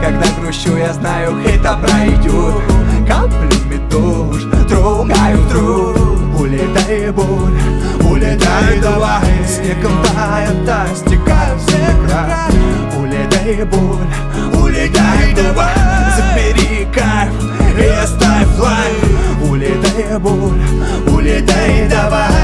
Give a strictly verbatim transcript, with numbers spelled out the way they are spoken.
когда грущу, я знаю, это пройдет. Каплями душ, другаю друг. Улетай, боль, улетай, давай. Снегом тает, да, стекают все края. Улетай, боль, улетай, давай. Забери кайф и оставь лайф. Улетай, боль, улетай, давай.